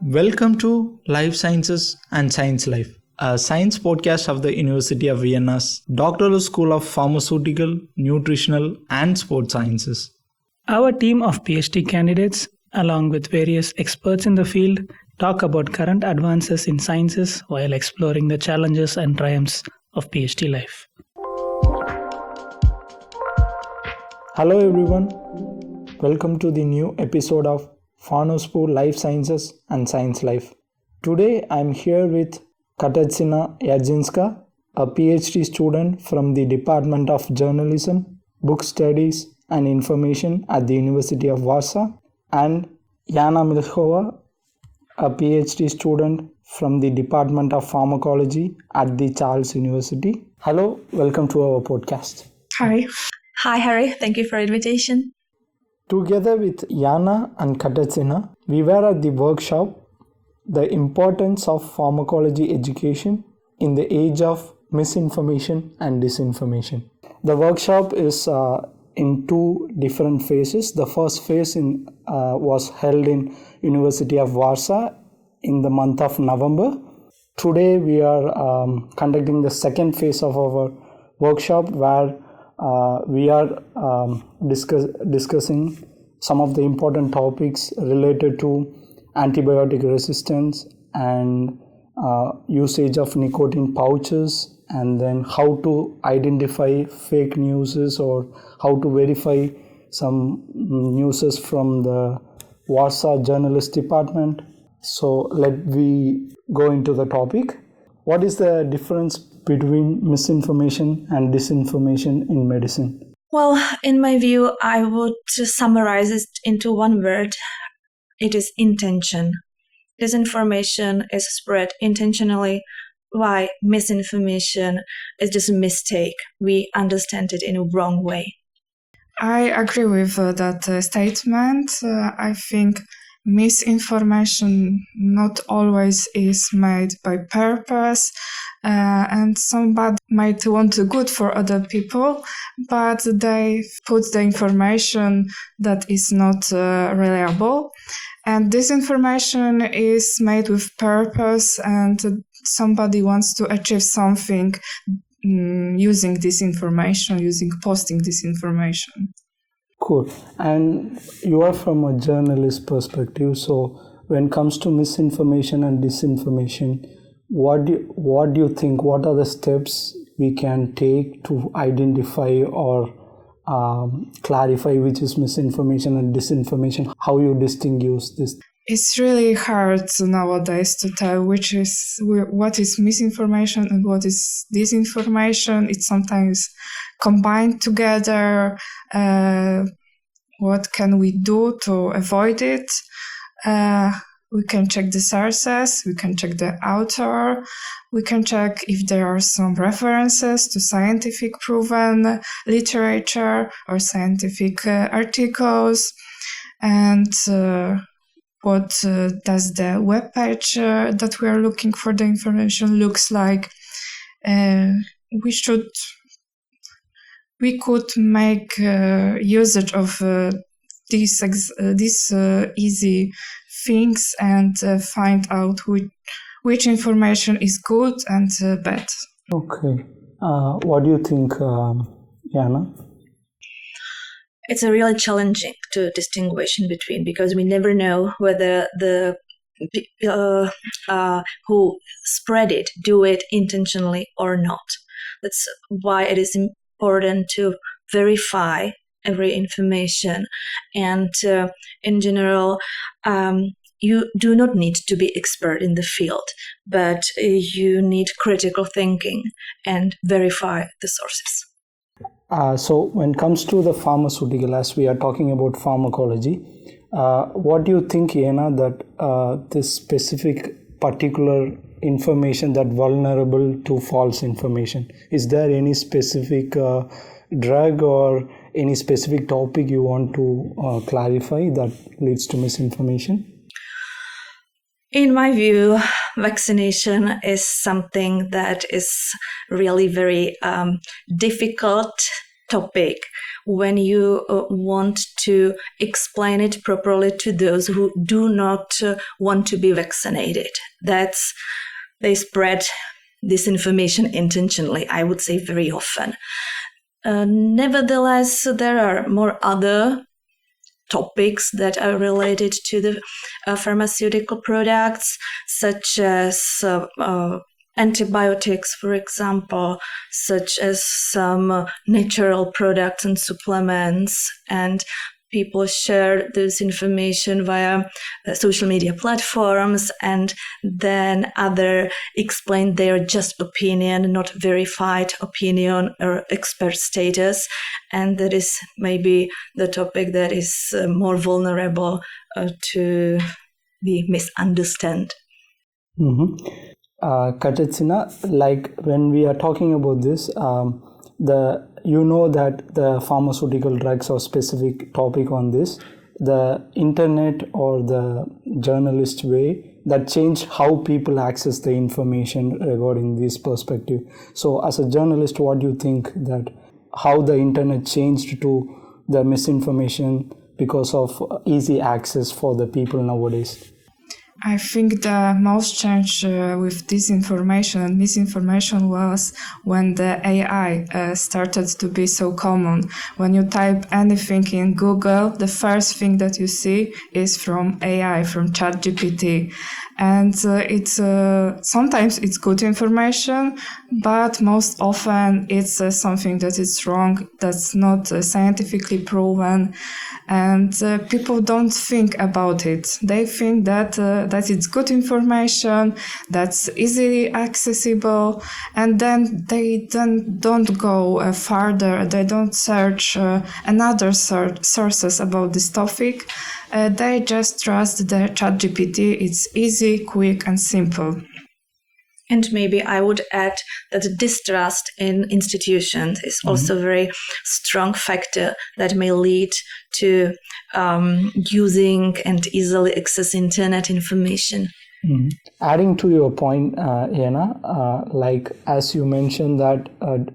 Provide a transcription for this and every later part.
Welcome to Life Sciences and Science Life, a science podcast of the University of Vienna's Doctoral School of Pharmaceutical, Nutritional and Sports Sciences. Our team of PhD candidates, along with various experts in the field, talk about current advances in sciences while exploring the challenges and triumphs of PhD life. Hello everyone, welcome to the new episode of Pharnospoor Life Sciences and Science Life. Today I am here with Katarzyna Yadzinska, a PhD student from the Department of Journalism, Book Studies and Information at the University of Warsaw, and Jana Milchova, a PhD student from the Department of Pharmacology at the Charles University. Hello, welcome to our podcast. Hi. Hi, Harry. Thank you for the invitation. Together with Jana and Katarzyna, we were at the workshop, The Importance of Pharmacology Education in the Age of Misinformation and Disinformation. The workshop is in two different phases. The first phase was held in University of Warsaw in the month of November. Today we are conducting the second phase of our workshop where we are discussing some of the important topics related to antibiotic resistance and usage of nicotine pouches, and then how to identify fake news or how to verify some news from the Warsaw Journalist Department. So let me go into the topic. What is the difference between misinformation and disinformation in medicine? Well, in my view, I would summarize it into one word. It is intention. Disinformation is spread intentionally, while misinformation is just a mistake. We understand it in a wrong way. I agree with that statement. I think misinformation not always is made by purpose, and somebody might want to good for other people, but they put the information that is not reliable. And this information is made with purpose, and somebody wants to achieve something using this information, posting this information. Cool. And you are from a journalist perspective, so when it comes to misinformation and disinformation, what do you think? What are the steps we can take to identify or clarify which is misinformation and disinformation? How you distinguish this? It's really hard nowadays to tell what is misinformation and what is disinformation. It's sometimes combined together. What can we do to avoid it? We can check the sources, we can check the author, we can check if there are some references to scientific proven literature or scientific articles, and what does the webpage that we are looking for the information looks like. We could make usage of these easy things and find out which information is good and bad. Okay. What do you think, Jana? It's really challenging to distinguish in between because we never know whether the who spread it do it intentionally or not. That's why it is important to verify every information, and in general, you do not need to be expert in the field, but you need critical thinking and verify the sources. So when it comes to the pharmaceutical, as we are talking about pharmacology, what do you think, Jana, that this specific particular information that vulnerable to false information? Is there any specific drug or any specific topic you want to clarify that leads to misinformation? In my view, vaccination is something that is really very difficult topic when you want to explain it properly to those who do not want to be vaccinated. They spread disinformation intentionally, I would say, very often. Nevertheless, there are more other topics that are related to the pharmaceutical products, such as antibiotics, for example, such as some natural products and supplements, and people share this information via social media platforms, and then others explain their just opinion, not verified opinion or expert status, and that is maybe the topic that is more vulnerable to be misunderstood. Katarzyna, like when we are talking about this, that the pharmaceutical drugs are specific topic on this, the internet or the journalist way that changed how people access the information regarding this perspective. So as a journalist, what do you think that how the internet changed to the misinformation because of easy access for the people nowadays? I think the most change with disinformation and misinformation was when the AI started to be so common. When you type anything in Google, the first thing that you see is from AI, from ChatGPT. And it's sometimes it's good information, but most often it's something that is wrong, that's not scientifically proven, and people don't think about it. They think that it's good information, that's easily accessible, and then they don't go further. They don't search another sources about this topic. They just trust the ChatGPT. It's easy, quick, and simple. And maybe I would add that the distrust in institutions is also a very strong factor that may lead to using and easily access internet information. Adding to your point, Jana, like as you mentioned that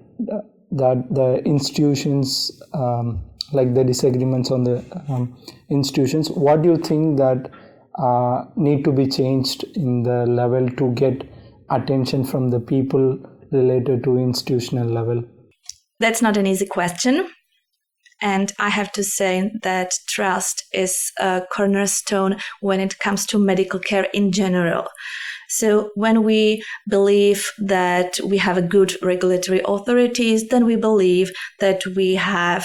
the institutions, like the disagreements on the institutions, what do you think that need to be changed in the level to get attention from the people related to institutional level? That's not an easy question. And I have to say that trust is a cornerstone when it comes to medical care in general. So when we believe that we have a good regulatory authorities, then we believe that we have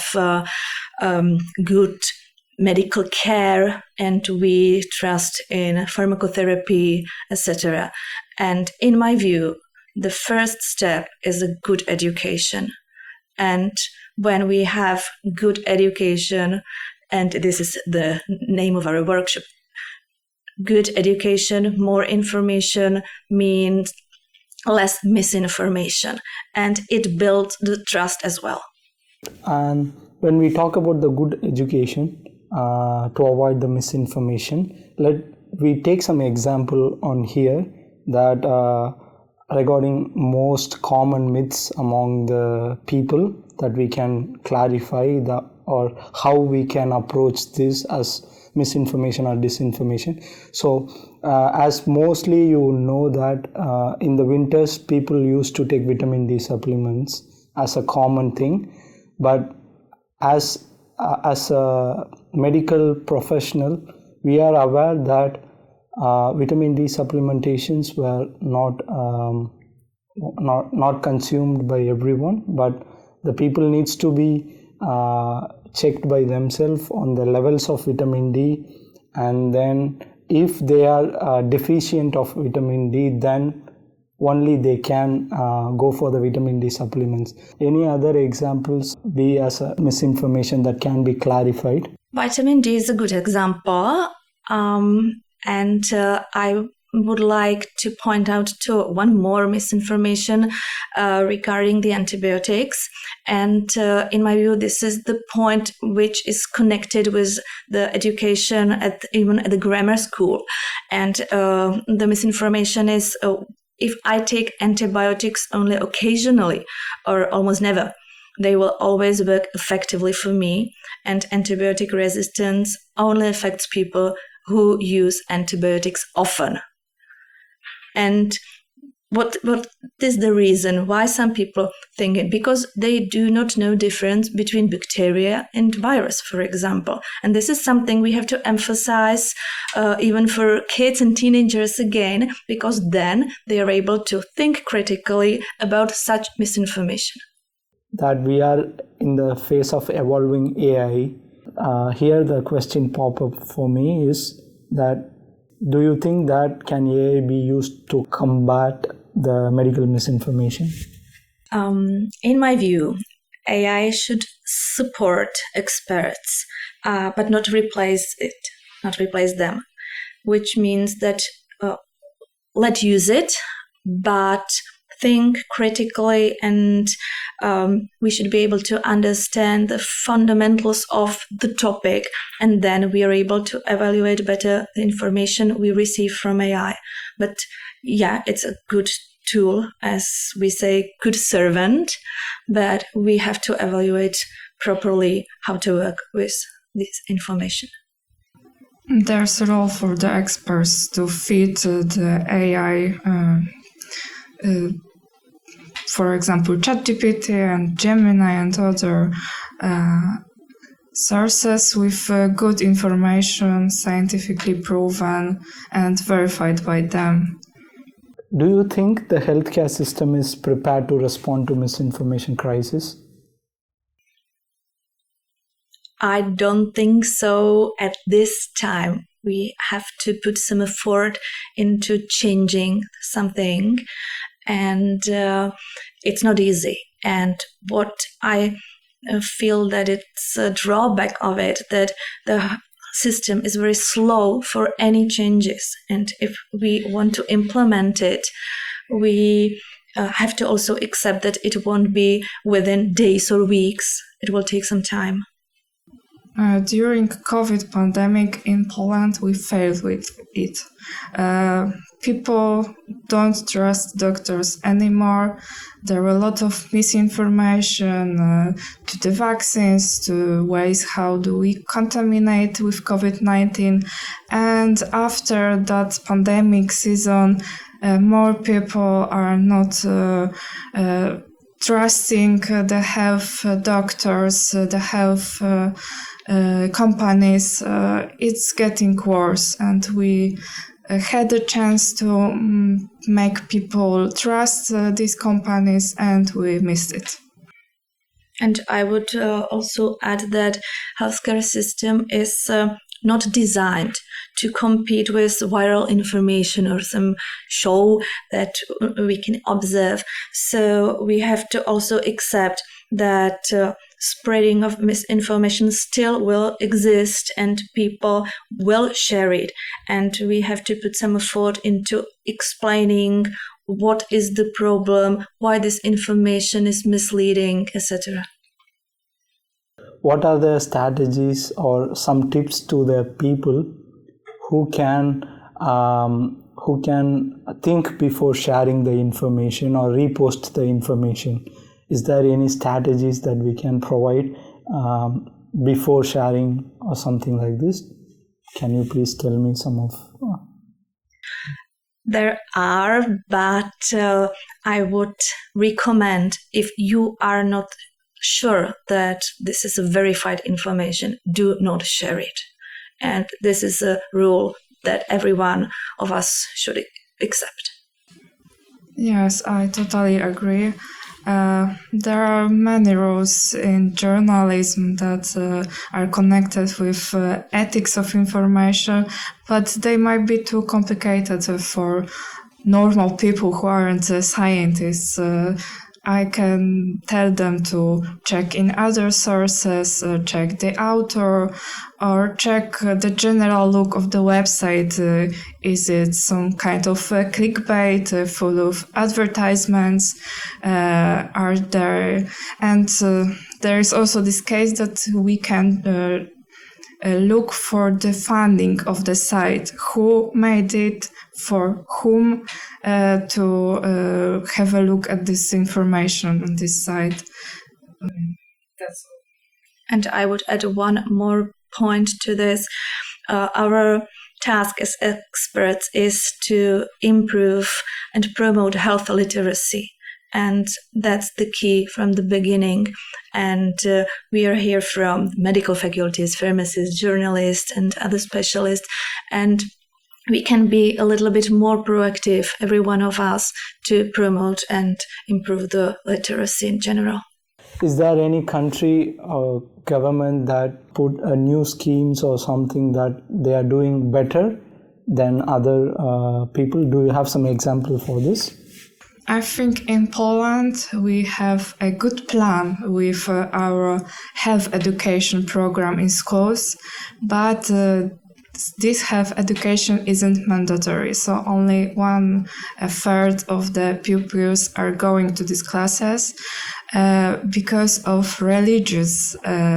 good medical care, and we trust in pharmacotherapy, etc. And in my view, the first step is a good education. And when we have good education, and this is the name of our workshop, good education, more information means less misinformation, and it builds the trust as well. And when we talk about the good education to avoid the misinformation, we take some example on here that regarding most common myths among the people that we can clarify or how we can approach this as misinformation or disinformation. So as mostly you know that in the winters people used to take vitamin D supplements as a common thing, but as a medical professional we are aware that vitamin D supplementations were not consumed by everyone, but the people needs to be checked by themselves on the levels of vitamin D, and then if they are deficient of vitamin D, then only they can go for the vitamin D supplements. Any other examples be as a misinformation that can be clarified? Vitamin D is a good example, and I would like to point out to one more misinformation regarding the antibiotics. And in my view, this is the point which is connected with the education even at the grammar school. And the misinformation is if I take antibiotics only occasionally or almost never, they will always work effectively for me, and antibiotic resistance only affects people who use antibiotics often. And what is the reason why some people think it? Because they do not know difference between bacteria and virus, for example. And this is something we have to emphasize even for kids and teenagers again, because then they are able to think critically about such misinformation. That we are in the phase of evolving AI. Here the question pop up for me is that, do you think that can AI be used to combat the medical misinformation? In my view, AI should support experts, but not replace them, which means that let's use it, but think critically, and we should be able to understand the fundamentals of the topic, and then we are able to evaluate better the information we receive from AI. But yeah, it's a good tool, as we say, good servant, but we have to evaluate properly how to work with this information. There's a role for the experts to feed the AI, for example, ChatGPT and Gemini and other sources with good information, scientifically proven and verified by them. Do you think the healthcare system is prepared to respond to misinformation crisis? I don't think so at this time. We have to put some effort into changing something, and it's not easy. And what I feel that it's a drawback of it, that the system is very slow for any changes, and if we want to implement it, we have to also accept that it won't be within days or weeks. It will take some time. During COVID pandemic in Poland, we failed with it. People don't trust doctors anymore. There are a lot of misinformation to the vaccines, to ways how do we contaminate with COVID-19. And after that pandemic season, more people are not trusting the health doctors, the health companies. It's getting worse, and we had a chance to make people trust these companies, and we missed it. And I would also add that healthcare system is not designed to compete with viral information or some show that we can observe. So we have to also accept that spreading of misinformation still will exist and people will share it. And we have to put some effort into explaining what is the problem, why this information is misleading, etc. What are the strategies or some tips to the people who can think before sharing the information or repost the information? Is there any strategies that we can provide before sharing or something like this? Can you please tell me some of? There are, but I would recommend, if you are not sure that this is a verified information, do not share it. And this is a rule that every one of us should accept. Yes, I totally agree. There are many rules in journalism that are connected with ethics of information, but they might be too complicated for normal people who aren't scientists. I can tell them to check in other sources, check the author, or check the general look of the website. Is it some kind of clickbait full of advertisements? Are there? And there is also this case that we can look for the funding of the site, who made it, for whom, to have a look at this information on this site. That's all. And I would add one more point to this. Our task as experts is to improve and promote health literacy. And that's the key from the beginning. And we are here from medical faculties, pharmacists, journalists, and other specialists. And we can be a little bit more proactive, every one of us, to promote and improve the literacy in general. Is there any country or government that put new schemes or something that they are doing better than other people? Do you have some example for this? I think in Poland we have a good plan with our health education program in schools, but this health education isn't mandatory, so only 1/3 of the pupils are going to these classes because of religious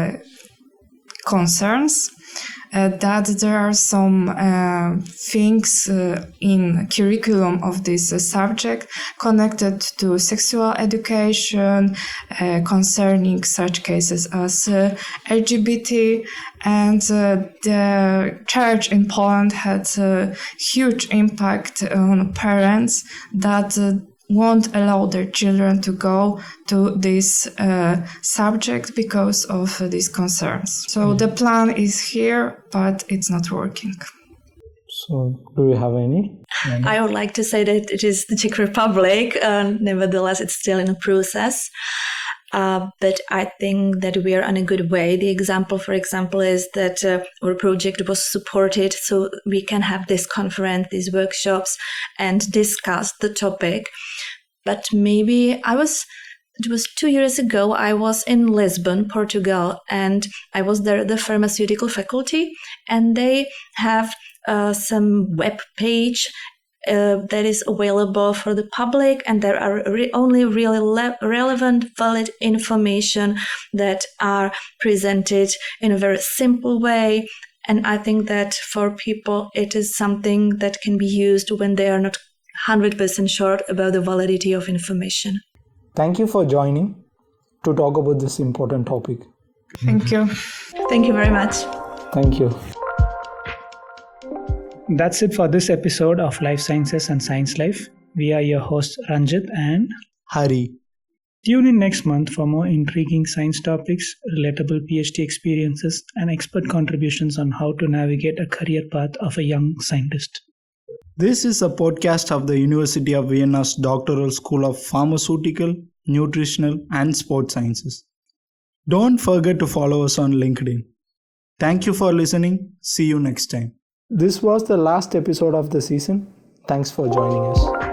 concerns. That there are some things in curriculum of this subject connected to sexual education, concerning such cases as LGBT, and the church in Poland had a huge impact on parents that won't allow their children to go to this subject because of these concerns. So the plan is here, but it's not working. So do you have any? I would like to say that it is the Czech Republic. Nevertheless, it's still in a process. But I think that we are on a good way. The example, for example, is that our project was supported so we can have this conference, these workshops, and discuss the topic. But maybe it was 2 years ago, I was in Lisbon, Portugal, and I was there at the pharmaceutical faculty, and they have some web page that is available for the public, and there are only really relevant, valid information that are presented in a very simple way. And I think that for people, it is something that can be used when they are not 100% sure about the validity of information. Thank you for joining to talk about this important topic. Thank you. Thank you very much. Thank you. That's it for this episode of Life Sciences and Science Life. We are your hosts Ranjit and Hari. Tune in next month for more intriguing science topics, relatable PhD experiences, and expert contributions on how to navigate a career path of a young scientist. This is a podcast of the University of Vienna's Doctoral School of Pharmaceutical, Nutritional, and Sports Sciences. Don't forget to follow us on LinkedIn. Thank you for listening. See you next time. This was the last episode of the season. Thanks for joining us.